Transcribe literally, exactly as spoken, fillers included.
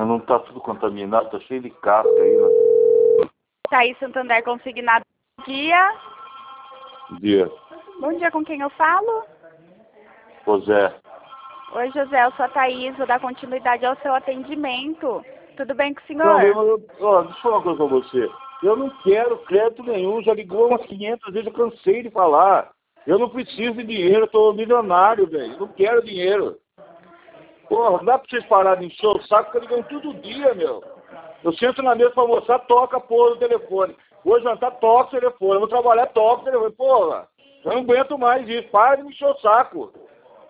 não tá tudo contaminado, tá cheio de casca aí, né? Thaís Santander Consignado. Bom dia. Bom dia. Bom dia, com quem eu falo? José. Oi, José, eu sou a Thaís, vou dar continuidade ao seu atendimento. Tudo bem com o senhor? Não, eu, ó, deixa eu falar uma coisa pra você. Eu não quero crédito nenhum, já ligou umas quinhentas vezes, eu cansei de falar. Eu não preciso de dinheiro, eu tô milionário, velho. Eu não quero dinheiro. Porra, não dá pra vocês pararem de encher o saco, porque ligam todo dia, meu. Eu sento na mesa pra almoçar, toca a porra do telefone. Vou jantar, toca o telefone. Eu vou trabalhar, toca o telefone. Porra, eu não aguento mais isso. Para de me encher o saco.